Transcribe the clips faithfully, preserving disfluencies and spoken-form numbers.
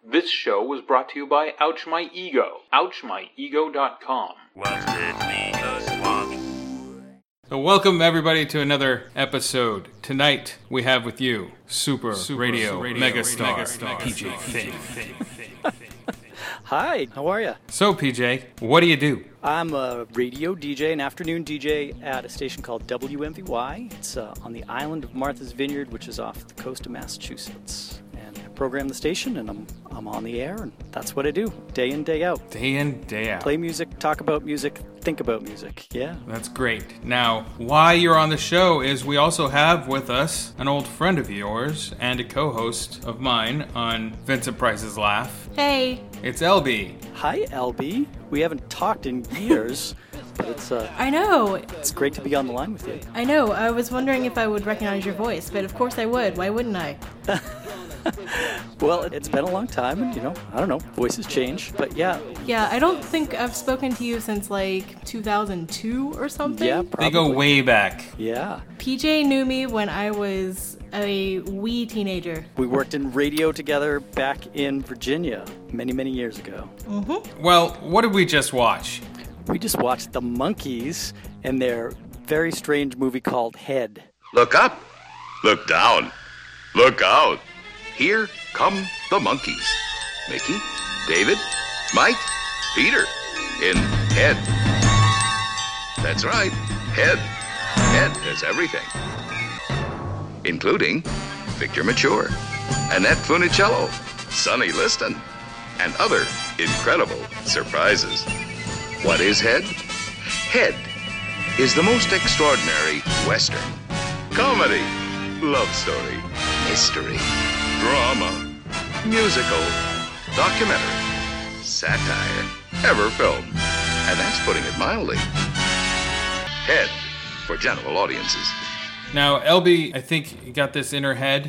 This show was brought to you by Ouch My Ego, ouch my ego dot com. So welcome everybody to another episode. Tonight we have with you Super, Super Radio, Radio Megastar, Megastar P J Finn. Hi, how are you? So P J, what do you do? I'm a radio D J, an afternoon D J at a station called W M V Y. It's uh, on the island of Martha's Vineyard, which is off the coast of Massachusetts. And I program the station, and I'm I'm on the air, and that's what I do, day in, day out. Day in, day out. Play music, talk about music, think about music, yeah. That's great. Now, why you're on the show is we also have with us an old friend of yours and a co-host of mine on Vincent Price's Laugh. Hey. It's L B. Hi, L B. We haven't talked in years, but it's uh, I know. It's great to be on the line with you. I know. I was wondering if I would recognize your voice, but of course I would. Why wouldn't I? Well, it's been a long time, and, you know, I don't know, voices change, but yeah. Yeah, I don't think I've spoken to you since, like, two thousand two or something. Yeah, probably. They go way back. Yeah. P J knew me when I was a wee teenager. We worked in radio together back in Virginia many, many years ago. Mm-hmm. Well, what did we just watch? We just watched The Monkees and their very strange movie called Head. Look up, look down, look out. Here come the Monkees. Mickey, David, Mike, Peter, in Head. That's right, Head. Head has everything. Including Victor Mature, Annette Funicello, Sonny Liston, and other incredible surprises. What is Head? Head is the most extraordinary Western, comedy, love story, mystery, drama, musical, documentary, satire, ever filmed. And that's putting it mildly. Head for general audiences. Now, L B, I think, got this in her head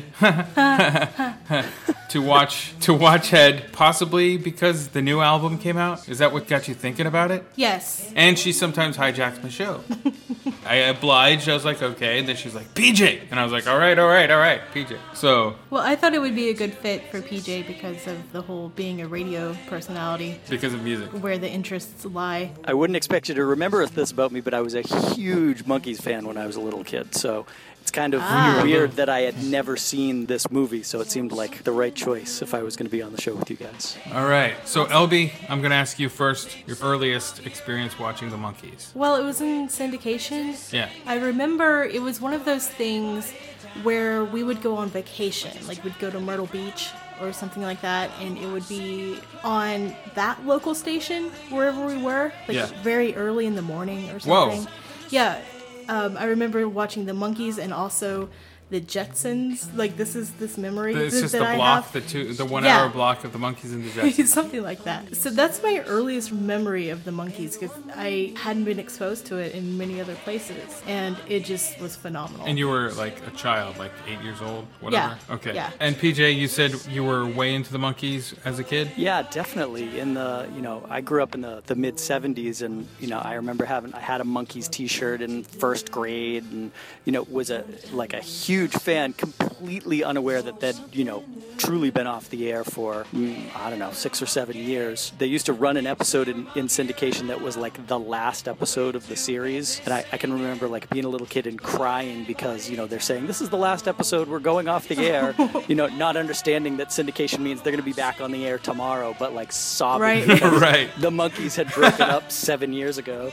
to watch to watch Head, possibly because the new album came out. Is that what got you thinking about it? Yes. And she sometimes hijacks my show. I obliged. I was like, okay. And then she's like, P J. And I was like, all right, all right, all right, P J. So. Well, I thought it would be a good fit for P J because of the whole being a radio personality. Because of music. Where the interests lie. I wouldn't expect you to remember this about me, but I was a huge Monkees fan when I was a little kid. So it's kind of Ah. weird that I had never seen this movie. So it seemed like the right choice if I was going to be on the show with you guys. All right. So, L B, I'm going to ask you first your earliest experience watching the Monkees. Well, it was in syndication. Yeah. I remember it was one of those things where we would go on vacation, like we'd go to Myrtle Beach or something like that, and it would be on that local station wherever we were, like Yeah. very early in the morning or Whoa. something. Yeah, um, I remember watching the Monkees and also the Jetsons. Like this is this memory It's that, just that the I block, have. the two, the one Yeah. hour block of the Monkees and the Jetsons. Something like that. So that's my earliest memory of the Monkees because I hadn't been exposed to it in many other places, and it just was phenomenal. And you were like a child, like eight years old, whatever. Yeah. Okay. Yeah. And P J, you said you were way into the Monkees as a kid. Yeah, definitely. In the, you know, I grew up in the, the mid seventies, and, you know, I remember having, I had a Monkees t-shirt in first grade, and, you know, was a, like a huge fan, completely unaware that they'd, you know, truly been off the air for, mm, I don't know, six or seven years. They used to run an episode in, in syndication that was like the last episode of the series. And I, I can remember like being a little kid and crying because, you know, they're saying, this is the last episode, we're going off the air. You know, not understanding that syndication means they're going to be back on the air tomorrow, but like sobbing Right. because Right. the Monkees had broken up seven years ago.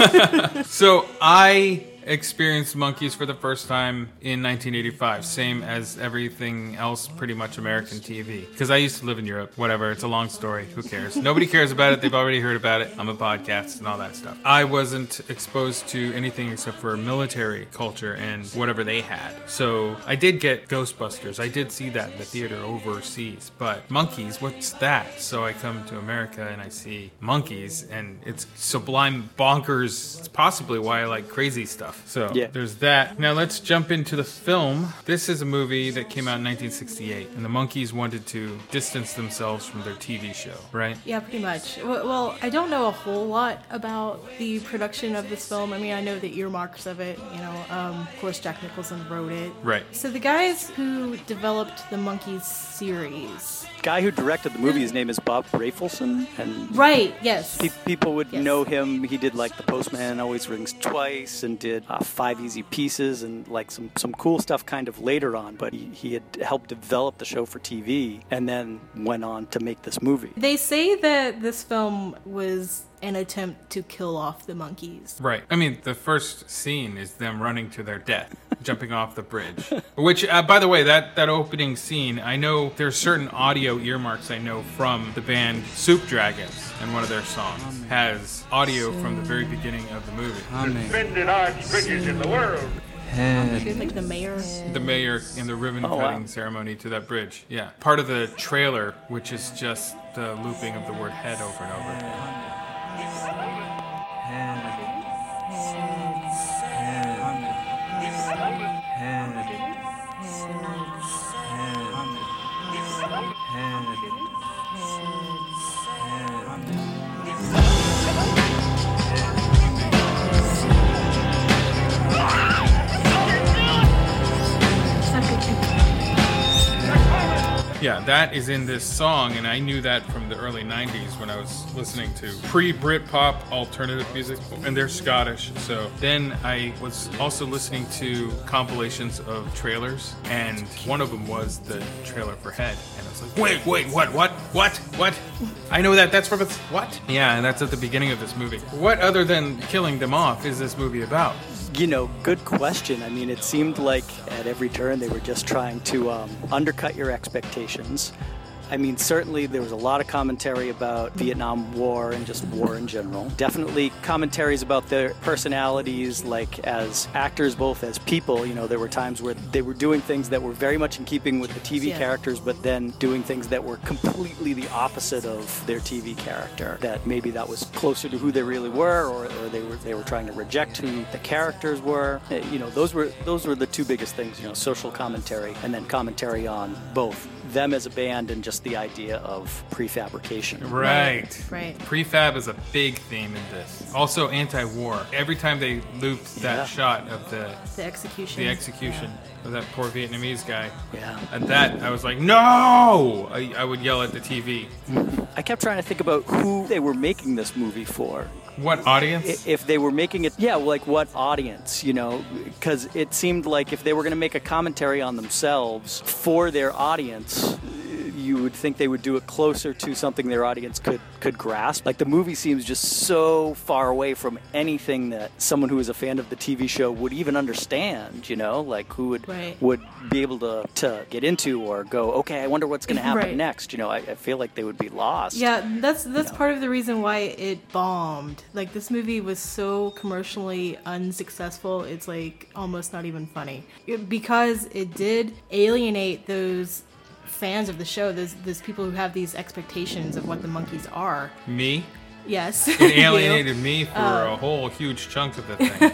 So I experienced Monkees for the first time in nineteen eighty-five, same as everything else pretty much American T V. Because I used to live in Europe. Whatever, it's a long story. Who cares? Nobody cares about it. They've already heard about it. I'm a podcast and all that stuff. I wasn't exposed to anything except for military culture and whatever they had. So I did get Ghostbusters. I did see that in the theater overseas. But Monkees, what's that? So I come to America and I see Monkees, and it's sublime bonkers. It's possibly why I like crazy stuff. stuff. So Yeah. there's that. Now let's jump into the film. This is a movie that came out in nineteen sixty-eight, and the Monkees wanted to distance themselves from their T V show, right? Yeah, pretty much. W- Well, I don't know a whole lot about the production of this film. I mean, I know the earmarks of it. You know, um, of course, Jack Nicholson wrote it. Right. So the guys who developed the Monkees series. Guy who directed the movie, his name is Bob Rafelson, and Right. Yes. pe- people would Yes. know him. He did like The Postman Always Rings Twice, and did uh, Five Easy Pieces, and like some some cool stuff kind of later on. But he, he had helped develop the show for T V, and then went on to make this movie. They say that this film was an attempt to kill off the Monkees. Right. I mean, the first scene is them running to their death, jumping off the bridge. Which, uh, by the way, that, that opening scene, I know there's certain audio earmarks I know from the band Soup Dragons, and one of their songs has audio from the very beginning of the movie. Suspended arch bridges in the world. Like the mayor. The mayor in the ribbon Oh, cutting wow. ceremony to that bridge. Yeah. Part of the trailer, which is just the looping of the word head over and over. Yeah, that is in this song, and I knew that from the early nineties when I was listening to pre-Britpop alternative music, and they're Scottish. So then I was also listening to compilations of trailers, and one of them was the trailer for Head, and I was like, wait, wait, what, what, what, what? I know that, that's from, a, what? Yeah, and that's at the beginning of this movie. What other than killing them off is this movie about? You know, good question. I mean, it seemed like at every turn they were just trying to um, undercut your expectations. I mean, certainly there was a lot of commentary about Vietnam War and just war in general. Definitely commentaries about their personalities, like as actors, both as people. You know, there were times where they were doing things that were very much in keeping with the T V Yeah. characters, but then doing things that were completely the opposite of their T V character. That maybe that was closer to who they really were, or, or they were they were trying to reject who the characters were. Uh, You know, those were those were the two biggest things. You know, social commentary and then commentary on both them as a band and just the idea of prefabrication. Right. Right. Prefab is a big theme in this. Also anti-war. Every time they looped that Yeah. shot of the The execution. the execution of that poor Vietnamese guy. Yeah. And that, I was like, no! I, I would yell at the T V. I kept trying to think about who they were making this movie for. What audience? I- If they were making it, yeah, like what audience, you know? Because it seemed like if they were going to make a commentary on themselves for their audience, you would think they would do it closer to something their audience could, could grasp. Like the movie seems just so far away from anything that someone who is a fan of the T V show would even understand, you know? Like who would Right. would be able to, to get into or go, okay, I wonder what's going to happen Right. next. You know, I, I feel like they would be lost. Yeah, that's that's know. part of the reason why it bombed. Like this movie was so commercially unsuccessful, it's like almost not even funny. It- because it did alienate those fans of the show, those those people who have these expectations of what the Monkees are. me? Yes. It you. alienated me for a whole huge chunk of the thing.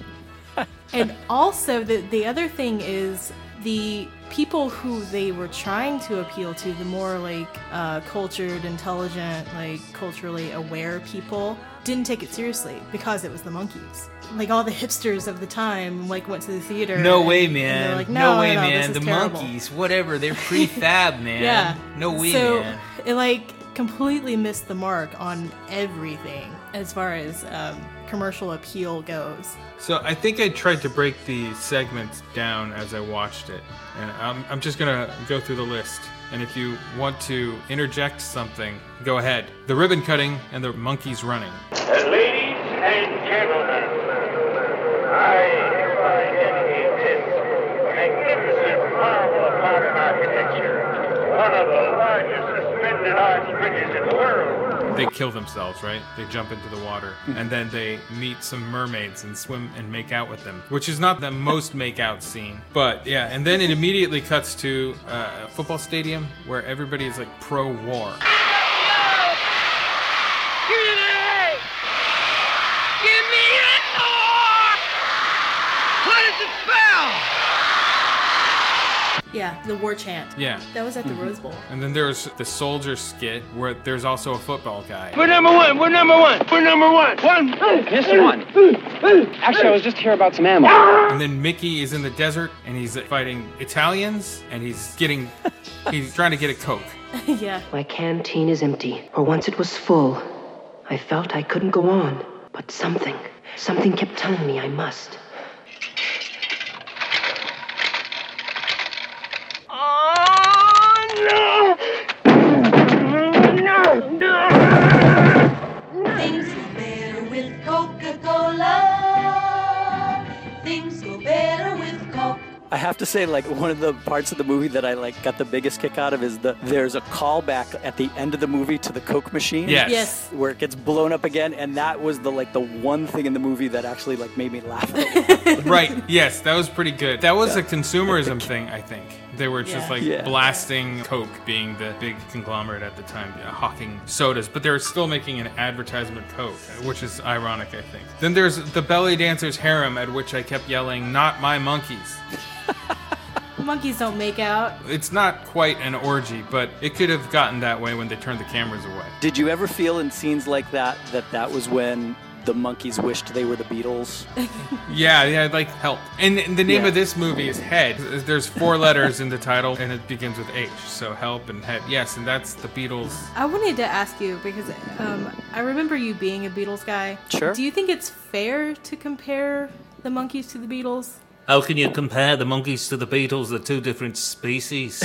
And also, the the other thing is the people who they were trying to appeal to, the more like uh, cultured, intelligent, like culturally aware people, didn't take it seriously because it was the Monkees. Like all the hipsters of the time, like went to the theater. No and- way, and they're man. like, no, no, way, no, no, man. this The is terrible." monkeys, whatever. They're prefab, man. Yeah. No way, so man. it like completely missed the mark on everything as far as um, commercial appeal goes. So I think I tried to break the segments down as I watched it. And I'm, I'm just going to go through the list. And if you want to interject something, go ahead. The ribbon cutting and the monkeys running. Ladies and gentlemen, I hereby dedicate this magnificent marvel of modern architecture, one of the largest suspended arch bridges in the world. They kill themselves, right? They jump into the water. And then they meet some mermaids and swim and make out with them, which is not the most make out scene. But yeah, and then it immediately cuts to uh, a football stadium where everybody is like pro-war. Yeah, the war chant. Yeah. That was at the Rose Bowl. And then there's the soldier skit where there's also a football guy. We're number one. We're number one. We're number one. One. Mister One. Actually, I was just here about some ammo. And then Mickey is in the desert and he's fighting Italians and he's getting, he's trying to get a Coke. Yeah. My canteen is empty, or once it was full. I felt I couldn't go on, but something, something kept telling me I must. Things go better with Coca-Cola. Things go better with Coke. I have to say, like, one of the parts of the movie that I like got the biggest kick out of is the there's a callback at the end of the movie to the Coke machine. Yes. Yes. Where it gets blown up again, and that was the like the one thing in the movie that actually like made me laugh. Right. Yes, that was pretty good. That was a consumerism thing, I think. They were just Yeah. like Yeah. blasting Coke, being the big conglomerate at the time, yeah, hawking sodas, but they were still making an advertisement Coke, which is ironic, I think. Then there's the belly dancer's harem, at which I kept yelling, "Not my monkeys." Monkeys don't make out. It's not quite an orgy, but it could have gotten that way when they turned the cameras away. Did you ever feel in scenes like that that that was when the monkeys wished they were the Beatles? Yeah, yeah, like help. And, and the name Yeah. of this movie is Head. There's four letters in the title, and it begins with H. So help and head. Yes, and that's the Beatles. I wanted to ask you because um, I remember you being a Beatles guy. Sure. Do you think it's fair to compare the Monkees to the Beatles? How can you compare the monkeys to the Beatles? They're two different species.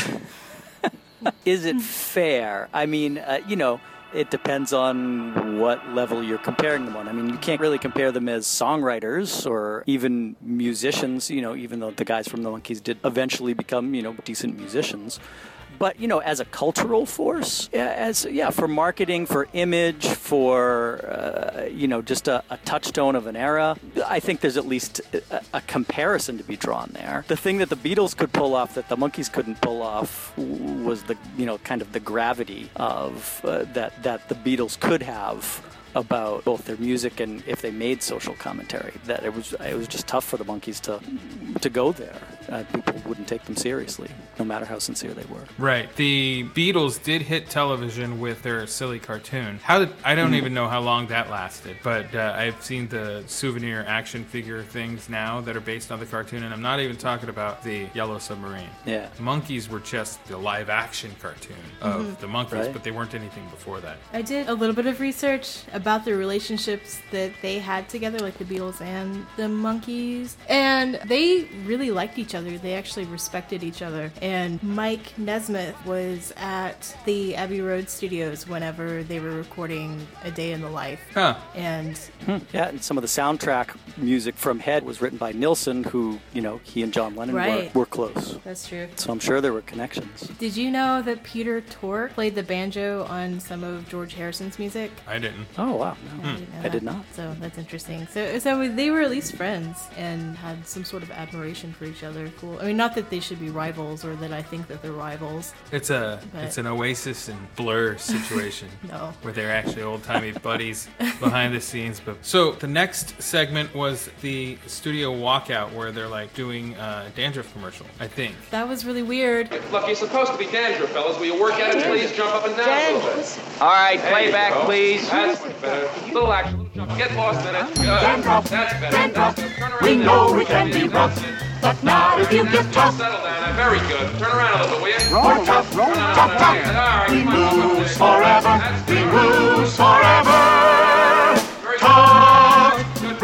Is it fair? I mean, uh, you know, it depends on what level you're comparing them on. I mean, you can't really compare them as songwriters or even musicians, you know, even though the guys from the Monkees did eventually become, you know, decent musicians. But, you know, as a cultural force, yeah, as yeah, for marketing, for image, for, uh, you know, just a, a touchstone of an era, I think there's at least a, a comparison to be drawn there. The thing that the Beatles could pull off that the Monkees couldn't pull off was the, you know, kind of the gravity of uh, that, that the Beatles could have about both their music and if they made social commentary. That it was it was just tough for the Monkees to to go there. Uh, people wouldn't take them seriously, no matter how sincere they were. Right. The Beatles did hit television with their silly cartoon. How did, I don't even know how long that lasted, but uh, I've seen the souvenir action figure things now that are based on the cartoon, and I'm not even talking about the Yellow Submarine. Yeah. Monkeys were just the live action cartoon of Mhm. the Monkees, Right. but they weren't anything before that. I did a little bit of research about the relationships that they had together, like the Beatles and the Monkees, and they really liked each other. They actually respected each other. And Mike Nesmith was at the Abbey Road Studios whenever they were recording A Day in the Life. Huh. And Yeah, and some of the soundtrack music from Head was written by Nilsson, who, you know, he and John Lennon Right. were, were close. that's true. So I'm sure there were connections. Did you know that Peter Tork played the banjo on some of George Harrison's music? I didn't. Oh, wow. No, I, didn't know I did that. not. So that's interesting. So, so they were at least friends and had some sort of admiration for each other. Cool. I mean, not that they should be rivals or that I think that they're rivals. It's a But- it's an Oasis and Blur situation. No. Where they're actually old timey buddies behind the scenes. But so the next segment was the studio walkout where they're like doing a dandruff commercial, I think. That was really weird. Look, you're supposed to be dandruff, fellas. Will you work at it, please? Jump up and down a little bit. All right, There playback, you go. please. That's much better. Little action, little jump. Get lost in it. Good. Dandruff, That's better. dandruff. Turn around We there. know we can be rough, but not if you get tough. Settle down there. Very good. Turn around a little bit, will you? Roll tough, roll Turn around tough, there. tough. All right, We come on, come on, lose come on. forever, That's we better. lose forever. Very good. Tough, Good.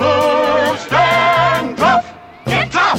remove dandruff. Get tough.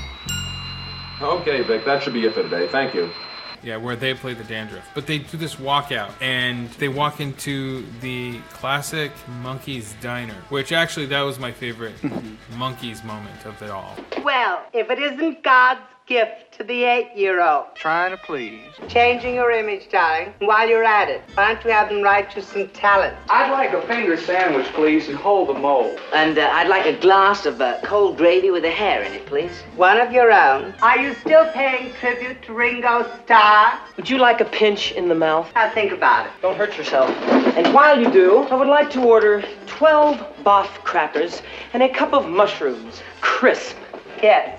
Okay, Vic, that should be it for today. Thank you. Yeah, where they play the dandruff. But they do this walkout, and they walk into the classic Monkees Diner, which actually, that was my favorite Monkees moment of it all. Well, if it isn't God's gift to the eight-year-old. Trying to please. Changing your image, darling. While you're at it, why don't you have them write you some talent? I'd like a finger sandwich, please, and hold the mold. And uh, I'd like a glass of uh, cold gravy with a hair in it, please. One of your own. Are you still paying tribute to Ringo Starr? Would you like a pinch in the mouth? I'll think about it. Don't hurt yourself. And while you do, I would like to order twelve Boff crackers and a cup of mushrooms, crisp. Yes.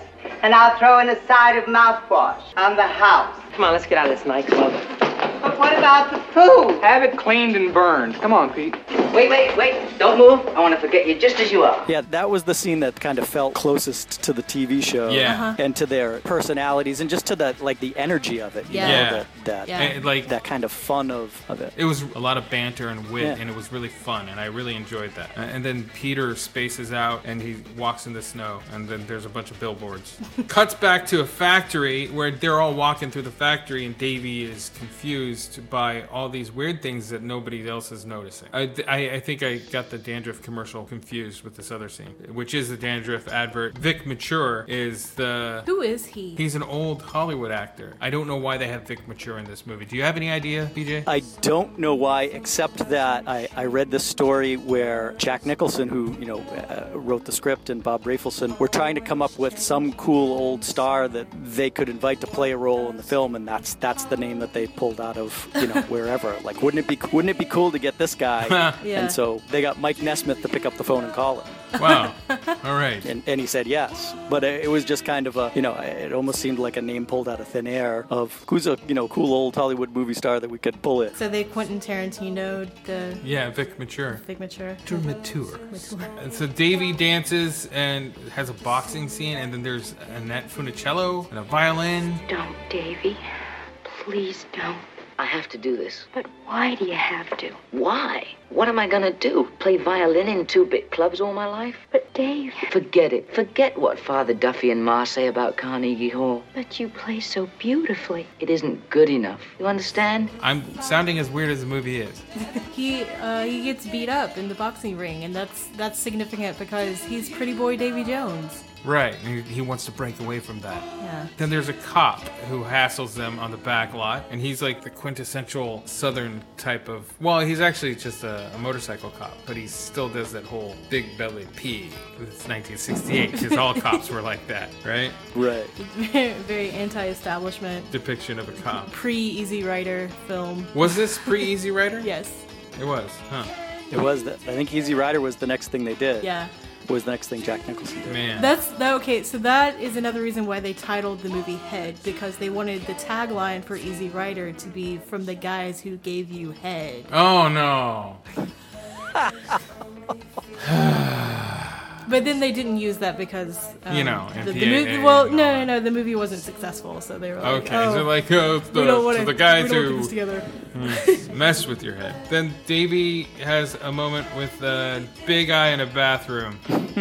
and I'll throw in a side of mouthwash on the house. Come on, let's get out of this nightclub. But what about the food? Have it cleaned and burned. Come on, Pete. Wait, wait, wait. Don't move. I want to forget you just as you are. Yeah, that was the scene that kind of felt closest to the T V show. Yeah. Uh-huh. And to their personalities and just to the like the energy of it. You Yeah. know, Yeah. That, that, Yeah. And, like- that kind of fun of, of it. It was a lot of banter and wit, Yeah. and it was really fun, and I really enjoyed that. Uh, And then Peter spaces out, and he walks in the snow, and then there's a bunch of billboards. Cuts back to a factory where they're all walking through the factory, and Davy is confused by all these weird things that nobody else is noticing. I, I, I think I got the dandruff commercial confused with this other scene, which is the dandruff advert. Vic Mature is the... Who is he? He's an old Hollywood actor. I don't know why they have Vic Mature in this movie. Do you have any idea, B J? I don't know why, except that I, I read this story where Jack Nicholson, who you know uh, wrote the script, and Bob Rafelson were trying to come up with some cool old star that they could invite to play a role in the film, and that's that's the name that they pulled out of you know wherever. Like, wouldn't it be wouldn't it be cool to get this guy? Yeah. And so they got Mike Nesmith to pick up the phone and call him. Wow. All right. And, and he said yes. But it, it was just kind of a, you know, it almost seemed like a name pulled out of thin air of who's a, you know, cool old Hollywood movie star that we could pull in. So they Quentin Tarantino the Yeah, Vic Mature. Vic Mature. Mature. Mature. Mature. And so Davy dances and has a boxing scene, and then there's Annette Funicello and a violin. Don't, Davy. Please don't. I have to do this. But why do you have to? Why? What am I gonna do? Play violin in two big clubs all my life? But Dave... Forget it. Forget what Father Duffy and Ma say about Carnegie Hall. But you play so beautifully. It isn't good enough. You understand? I'm sounding as weird as the movie is. He uh, he gets beat up in the boxing ring, and that's that's significant because he's Pretty Boy Davy Jones. Right, and he, he wants to break away from that. Yeah. Then there's a cop who hassles them on the back lot, and he's like the quintessential Southern type of. Well, he's actually just a, a motorcycle cop, but he still does that whole big belly pee. It's nineteen sixty-eight, because all cops were like that, right? Right. Very, very anti-establishment. Depiction of a cop. Pre-Easy Rider film. Was this pre-Easy Rider? Yes. It was, huh? It was. The, I think Easy Rider was the next thing they did. Yeah. Was the next thing Jack Nicholson did. Man. That's that. Okay, so that is another reason why they titled the movie Head, because they wanted the tagline for Easy Rider to be "From the guys who gave you head." Oh no. But then they didn't use that because um, You know, the, the P A A movie. Well, and no, no, no, the movie wasn't successful, so they were like, Okay, oh, so like uh, the, we don't so wanna, the guys we don't who put this together. mm, mess with your head. Then Davy has a moment with a big eye in a bathroom.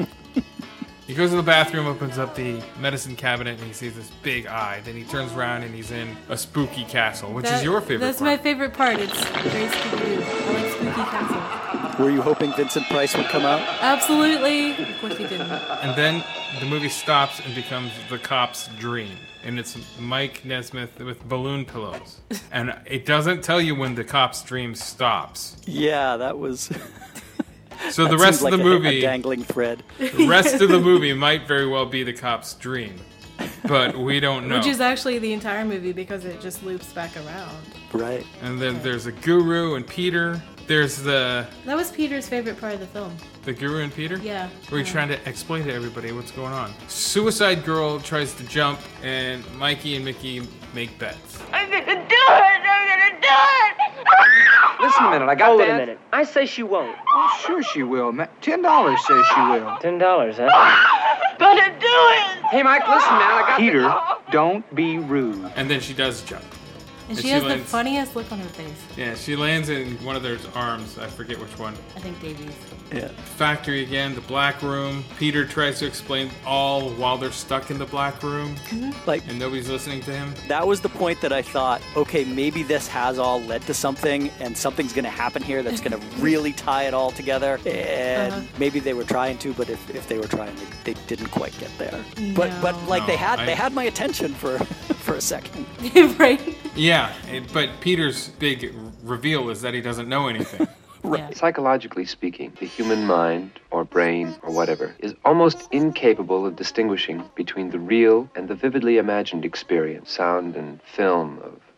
He goes to the bathroom, opens up the medicine cabinet, and he sees this big eye. Then he turns around and he's in a spooky castle, which That- is your favorite That's part. my favorite part. It's very spooky. I like spooky castle. Were you hoping Vincent Price would come out? Absolutely. Of course he didn't. And then the movie stops and becomes the cop's dream. And it's Mike Nesmith with balloon pillows. And it doesn't tell you when the cop's dream stops. Yeah, that was. So the that rest seemed of the like a- movie, a dangling thread. The rest of the movie might very well be the cop's dream, but we don't know. Which is actually the entire movie because it just loops back around. Right. And then there's a guru and Peter. There's the That was Peter's favorite part of the film. the guru and Peter. Yeah. Where he's yeah. trying to explain to everybody what's going on. Suicide Girl tries to jump, and Mikey and Mickey make bets. I'm gonna do it! I'm gonna do it! Listen a minute, I got Hold that. it a minute. I say she won't. Oh, sure she will. Ma- Ten dollars says she will. Ten dollars, huh? Gonna do it! Hey, Mike, listen, man, I got Peter, the- don't be rude. And then she does jump. And And she she has lands- the funniest look on her face. Yeah, she lands in one of their arms. I forget which one. I think Davies. Yeah. Factory again, the black room. Peter tries to explain all while they're stuck in the black room. Like, and nobody's listening to him. That was the point that I thought, okay, maybe this has all led to something, and something's going to happen here that's going to really tie it all together. And Uh-huh. maybe they were trying to, but if, if they were trying, they, they didn't quite get there. But but like No, they had I- they had my attention for for a second. Right. Yeah, it, but Peter's big reveal is that he doesn't know anything. Yeah. Psychologically speaking, the human mind, or brain, or whatever, is almost incapable of distinguishing between the real and the vividly imagined experience, sound and film, of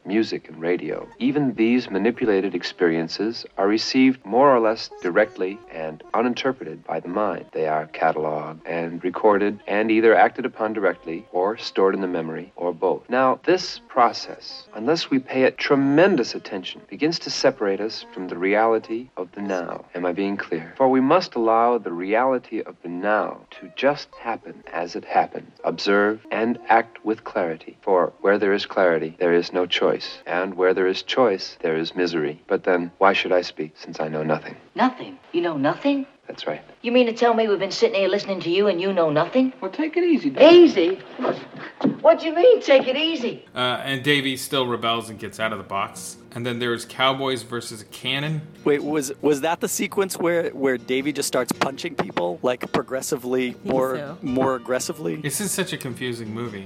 music and radio. Even these manipulated experiences are received more or less directly and uninterpreted by the mind. They are cataloged and recorded and either acted upon directly or stored in the memory or both. Now, this process, unless we pay it tremendous attention, begins to separate us from the reality of the now. Am I being clear? For we must allow the reality of the now to just happen as it happens. Observe and act with clarity. For where there is clarity, there is no choice. And where there is choice, there is misery. But then, why should I speak, since I know nothing? Nothing? You know nothing? That's right. You mean to tell me we've been sitting here listening to you and you know nothing? Well, take it easy, Dave. Easy? What do you mean, take it easy? Uh, and Davy still rebels and gets out of the box. And then there's Cowboys versus a Cannon. Wait, was was that the sequence where, where Davy just starts punching people, like, progressively, more so. more aggressively? This is such a confusing movie.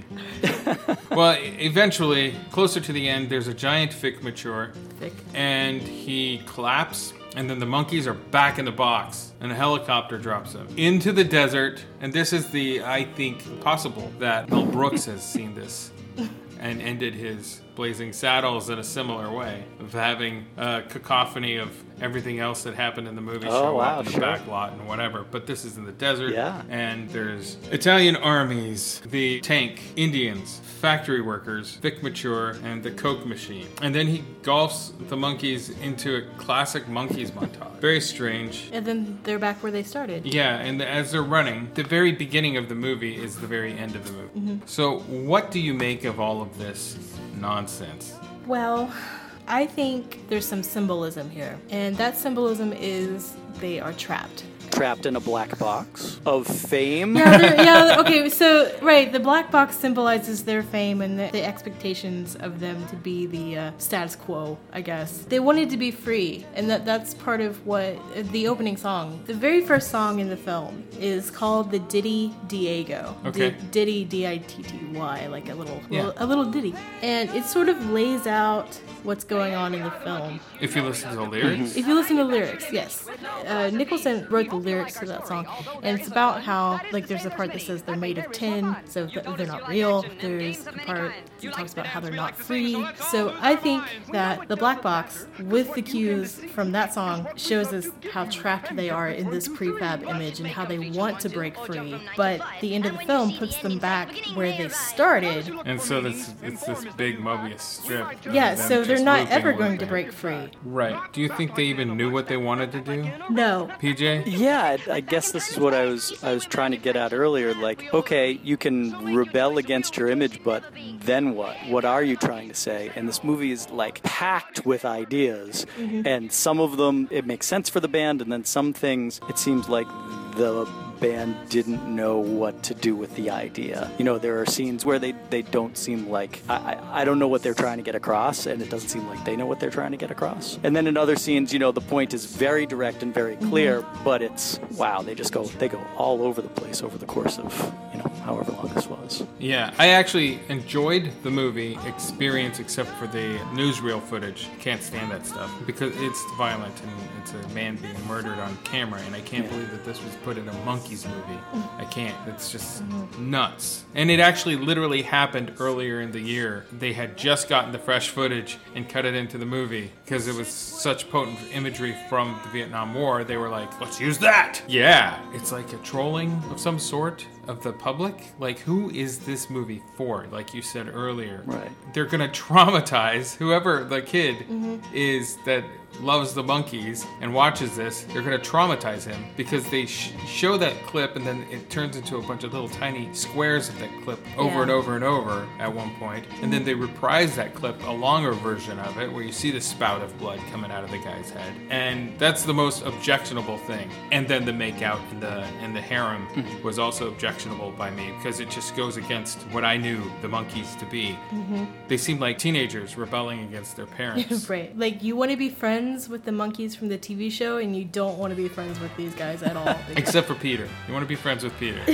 Well, eventually, closer to the end, there's a giant Vic Mature. Vic. And he collapses. And then the monkeys are back in the box, and a helicopter drops them into the desert. And this is the, I think, possible that Mel Brooks has seen this and ended his Blazing Saddles in a similar way, of having a cacophony of everything else that happened in the movie Oh, show wow, up in the sure. back lot and whatever. But this is in the desert, Yeah. and there's Italian armies, the tank, Indians, factory workers, Vic Mature, and the Coke machine. And then he golfs the monkeys into a classic monkeys montage. Very strange. And then they're back where they started. Yeah, and as they're running, the very beginning of the movie is the very end of the movie. Mm-hmm. So what do you make of all of this nonsense? Well, I think there's some symbolism here. And that symbolism is they are trapped. Trapped in a black box of fame? Yeah, they're- yeah, okay, so, right, the black box symbolizes their fame and the, the expectations of them to be the uh, status quo, I guess. They wanted to be free, and that that's part of what, the opening song, the very first song in the film is called the Ditty Diego. Okay. D- Ditty, D I T T Y, like a little, Yeah. little, a little ditty. And it sort of lays out what's going on in the film. If you listen to the lyrics? If you listen to the lyrics, yes. Uh, Nicholson wrote the lyrics to that song, and it's about how, like, there's a part that says they're made of tin, so th- they're not real. There's a part that talks about how they're not free. So I think that the black box, with the cues from that song, shows us how trapped they are in this prefab image and how they want to break free. But the end of the film puts them back where they started. And so this, it's this big Mobius strip. of Yeah, them so they're just not looping, ever going to looping. break free. Right. Do you think they even knew what they wanted to do? No. P J? Yeah, I, I guess this is what I was I was trying to get at earlier. Like, okay, you can rebel against your image, but then what? What are you trying to say? And this movie is like packed with ideas, Mhm. and some of them it makes sense for the band, and then some things it seems like the band didn't know what to do with the idea. You know, there are scenes where they, they don't seem like, I, I, I don't know what they're trying to get across, and it doesn't seem like they know what they're trying to get across. And then in other scenes, you know, the point is very direct and very clear, but it's, wow, they just go, they go all over the place over the course of, you know, however long this was. Yeah, I actually enjoyed the movie experience except for the newsreel footage. Can't stand that stuff because it's violent and it's a man being murdered on camera, and I can't Yeah. believe that this was put in a Monkees movie. I can't. It's just nuts. And it actually literally happened earlier in the year. They had just gotten the fresh footage and cut it into the movie because it was such potent imagery from the Vietnam War. They were like, let's use that. Yeah, it's like a trolling of some sort of the public. Like, who is this movie for? Like you said earlier, Right. they're gonna traumatize whoever the kid Mhm. is that loves the Monkees and watches this. They're gonna traumatize him because they sh- show that clip and then it turns into a bunch of little tiny squares of that clip over Yeah. and over and over at one point, and then they reprise that clip, a longer version of it, where you see the spout of blood coming out of the guy's head, and that's the most objectionable thing. And then the makeout in the in the harem was also objectionable by me because it just goes against what I knew the Monkees to be. Mhm. They seem like teenagers rebelling against their parents. Right. Like, you want to be friends with the monkeys from the T V show, and you don't want to be friends with these guys at all. Except for Peter. You want to be friends with Peter.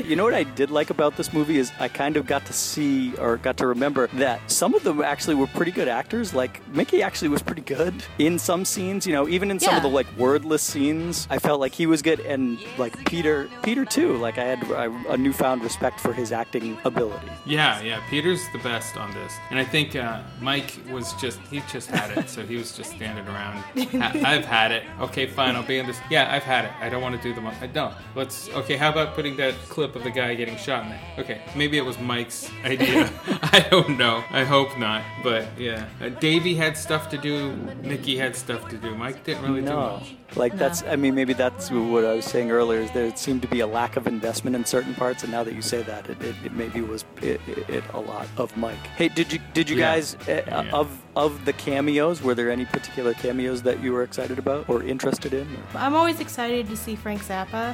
You know what I did like about this movie is I kind of got to see or got to remember that some of them actually were pretty good actors. Like Mickey actually was pretty good in some scenes, you know, even in some Yeah. of the like wordless scenes. I felt like he was good, and like Peter, Peter too. Like I had a newfound respect for his acting ability. Yeah, yeah. Peter's the best on this, and I think uh, Mike was just he just had it, so he was just standing around. Ha- I've had it. Okay, fine. I'll be in this. Yeah, I've had it. I don't want to do the. Mo- I don't. Let's. Okay, how about putting that clip of the guy getting shot in there? Okay, maybe it was Mike's idea. I don't know. I hope not. But yeah, uh, Davey had stuff to do. Mickey had stuff to do. Mike didn't really do No. much. Like that's, I mean, maybe that's what I was saying earlier. Is there seemed to be a lack of investment in certain parts, and now that you say that, it, it, it maybe was it, it, it a lot of Mike. Hey, did you did you Yeah. guys uh, Yeah. of of the cameos? Were there any particular cameos that you were excited about or interested in? I'm always excited to see Frank Zappa.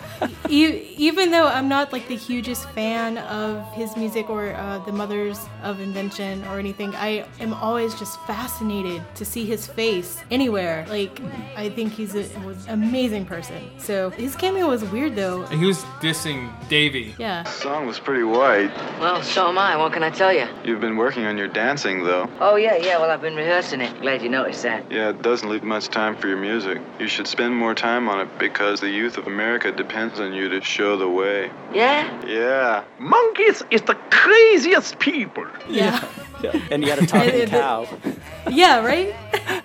e- even though I'm not like the hugest fan of his music or uh, the Mothers of Invention or anything, I am always just fascinated to see his face anywhere. Like, I think he's a, was an amazing person. So his cameo was weird though. He was dissing Davey. Yeah. The song was pretty white. Well, so am I. What can I tell you? You've been working on your dancing, though. Oh, yeah, yeah. Well, I've been rehearsing it. Glad you noticed that. Yeah, it doesn't leave much time for your music. You should spend more time on it because the youth of America depends on you to show the way. Yeah? Yeah. Monkeys is the craziest people. Yeah. Yeah. And you had a talking cow. Yeah, right?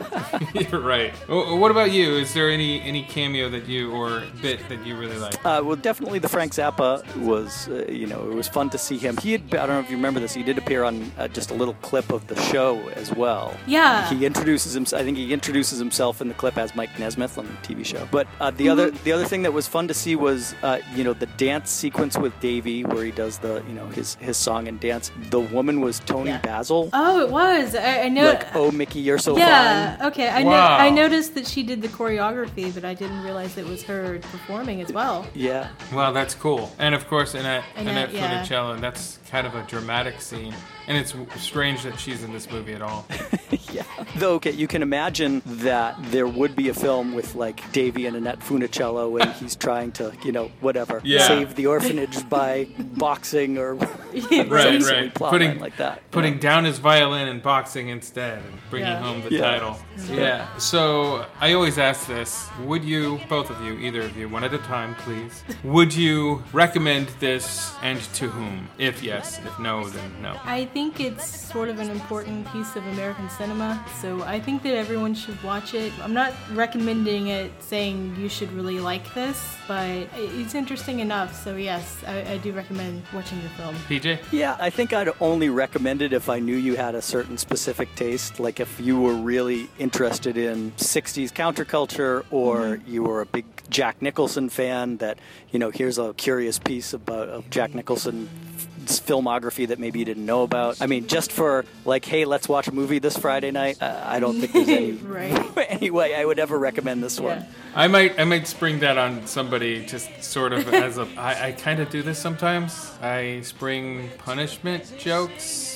You're right. Well, what about you? Is there any any cameo that you or bit that you really like? Uh, well, definitely the Frank Zappa was, uh, you know, it was fun to see him. He had, I don't know if you remember this, he did appear on uh, just a little clip of the show as well. Yeah. He introduces himself, I think he introduces himself in the clip as Mike Nesmith on the T V show. But uh, the other the other thing that was fun to see was, uh, you know, the dance sequence with Davey where he does the, you know, his, his song and dance. The woman was Tony Basil. Oh, it was. I, I know. Like, oh, Mickey, you're so yeah. fine. Okay. I Wow. know. I noticed that she did the choreography, but I didn't realize it was her performing as well. Yeah. Well, that's cool. And of course, Annette, Annette, Annette yeah. Funicello, that's kind of a dramatic scene. And it's w- strange that she's in this movie at all. Yeah. Though, okay, you can imagine that there would be a film with, like, Davey and Annette Funicello and he's trying to, you know, whatever, Yeah. save the orphanage by boxing or Right, some silly right. plot Putting line like that. Putting down his violin and boxing instead and bringing Yeah. home the Yeah. title. Yeah. So I always ask this. Would you, both of you, either of you, one at a time, please, would you recommend this and to whom? If yes. If no, then no. I think it's sort of an important piece of American cinema, so I think that everyone should watch it. I'm not recommending it saying you should really like this, but it's interesting enough, so yes, I, I do recommend watching the film. P J? Yeah, I think I'd only recommend it if I knew you had a certain specific taste. Like if you were really interested in sixties counterculture or you were a big Jack Nicholson fan that, you know, here's a curious piece about of Jack Nicholson's filmography that maybe you didn't know about. I mean, just for like, hey, let's watch a movie this Friday night, uh, I don't think there's any, right. any way I would ever recommend this one. I might I might spring that on somebody just sort of as a I, I kind of do this sometimes. I spring punishment jokes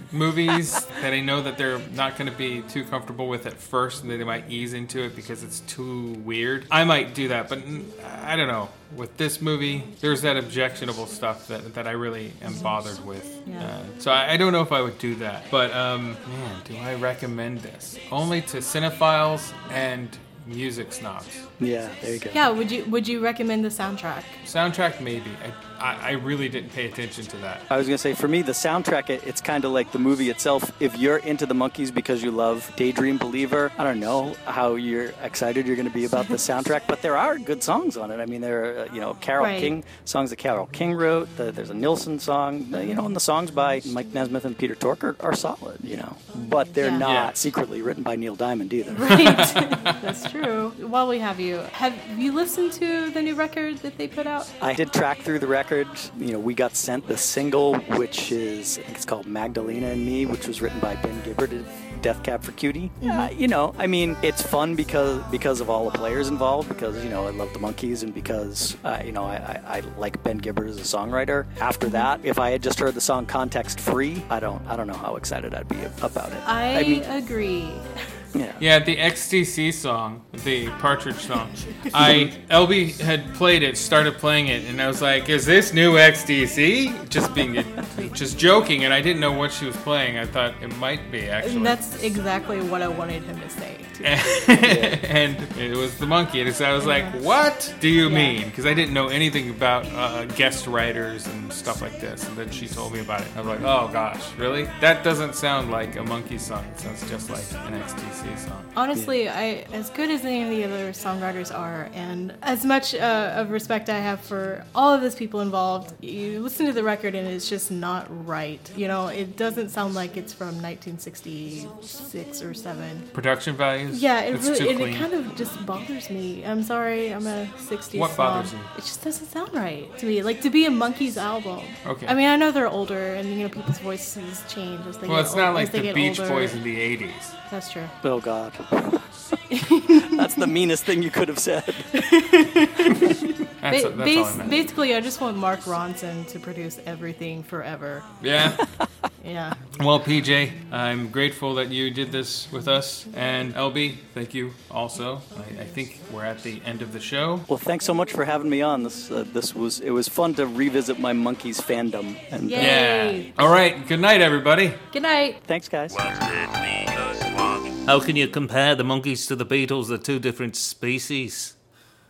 movies that I know that they're not going to be too comfortable with at first and then they might ease into it because it's too weird. I might do that, but I don't know. With this movie, there's that objectionable stuff that, that I really am bothered with. Yeah. Uh, so I, I don't know if I would do that. But, um, man, do I recommend this? Only to cinephiles and music snobs. Yeah, there you go. Yeah, would you would you recommend the soundtrack? Soundtrack, maybe. I, I, I really didn't pay attention to that. I was going to say, for me, the soundtrack, it, it's kind of like the movie itself. If you're into the Monkees because you love Daydream Believer, I don't know how you're excited you're going to be about the soundtrack, but there are good songs on it. I mean, there are, uh, you know, Carole Right. King, songs that Carole King wrote. The, there's a Nilsson song, uh, you know, and the songs by Mike Nesmith and Peter Tork are, are solid, you know. But they're Yeah. not Yeah. secretly written by Neil Diamond either. Right. That's true. While we have you, have you listened to the new record that they put out? I did track through the record. You know, we got sent the single, which is, I think it's called Magdalena and Me, which was written by Ben Gibbard of Death Cab for Cutie. Uh, you know, I mean, it's fun because because of all the players involved, because, you know, I love the Monkees and because, uh, you know, I, I, I like Ben Gibbard as a songwriter. After that, if I had just heard the song Context Free, I don't I don't know how excited I'd be about it. I, mean, agree. Yeah. Yeah, the X T C song, the Partridge song. I L B had played it, started playing it, and I was like, "Is this new X T C?" Just being, just joking, and I didn't know what she was playing. I thought it might be actually. And that's exactly what I wanted him to say. Too. And it was the monkey, and so I was like, "What do you Yeah. mean?" Because I didn't know anything about uh, guest writers and stuff like this, and then she told me about it. I was like, "Oh gosh, really? That doesn't sound like a monkey song. It sounds just like an X T C song." Honestly, I as good as any of the other songwriters are, and as much uh, of respect I have for all of those people involved, you listen to the record and it's just not right. You know, it doesn't sound like it's from nineteen sixty-six or seven. Production values? Yeah, it It's too really, and clean. it kind of just bothers me. I'm sorry, I'm a sixties What snob. bothers you? It just doesn't sound right to me. Like to be a Monkees album. Okay. I mean, I know they're older, and you know people's voices change as they Well, get it's not ol- like as they the get Beach older. Boys in the eighties. That's true. Oh God. That's the meanest thing you could have said. That's, Ba- that's bas- all I meant. basically, I just want Mark Ronson to produce everything forever. Yeah. Yeah. Well, P J, I'm grateful that you did this with us. And L B, thank you also. I, I think we're at the end of the show. Well, thanks so much for having me on. This uh, this was it was fun to revisit my Monkees fandom. And Yay. Yeah. All right. Good night, everybody. Good night. Thanks, guys. How can you compare the Monkees to the Beatles? They're two different species.